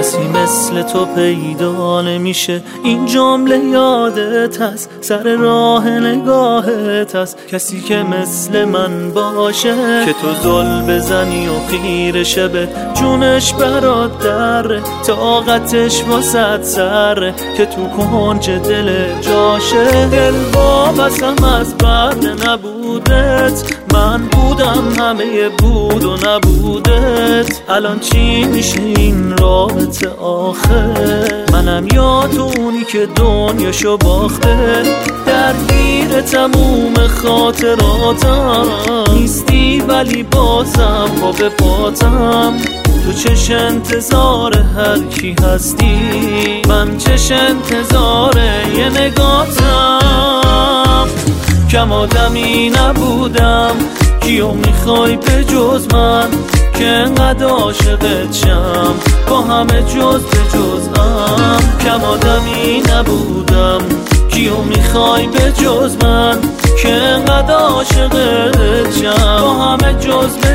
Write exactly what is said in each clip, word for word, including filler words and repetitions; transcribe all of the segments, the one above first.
کسی مثل تو پیدا نمیشه. این جمله یادت هست، سر راه نگاهت هست. کسی که مثل من باشه که تو زل بزنی و خیر شبه جونش برات دره، طاقتش واسد سره که تو کنج دل جاشه. دل وابستم از بعد نبودت، من بودم همه بود و نبودت. الان چی میشه این رابطه آخه؟ منم یا تو اونی که دنیاشو باخته، درگیر تموم خاطراتم نیستی ولی بازم پا به پاتم. تو چش انتظار هر کی هستی، من چش انتظار یه نگاتم. کم آدمی نبودم، کیو میخوای به جز من که انقدر عاشقت شم با همه جز به جزم. کم آدمی نبودم، کیو میخوای به جز من که انقدر عاشقت شم با همه جز به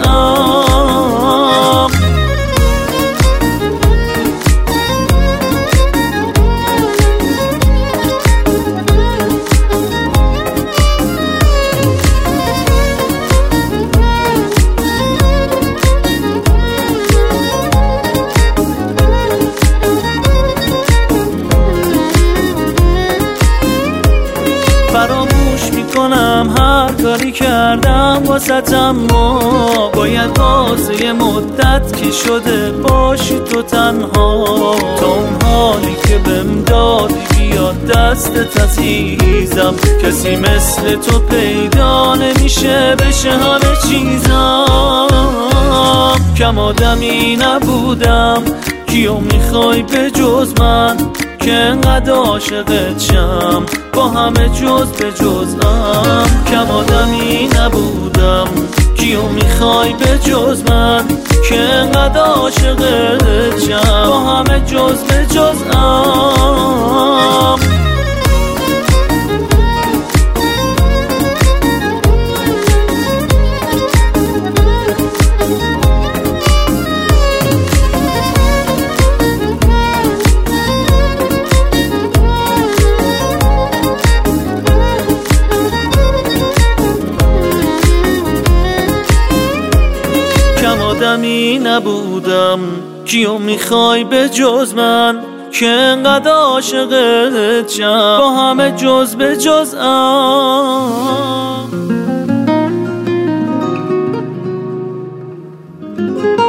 جزم. فراموش میکنم هر کاری کردم واسه، اما باید واسه یه مدت که شده باشی تو تنها. تا اون حالی که بهم دادی بیاد دستت عزیزم، کسی مثل تو پیدا نمیشه بشه همه چیزم. کم آدمی نبودم، کیو میخوای به جز من که انقدر عاشقت شم با همه جز به جزم. کم آدمی نبودم، کیو میخوای به جز من که انقدر عاشقت شم با همه جز به جزم. آدمی نبودم، کیو میخوای به جز من که انقدر عاشقت شم با همه جز به جزم.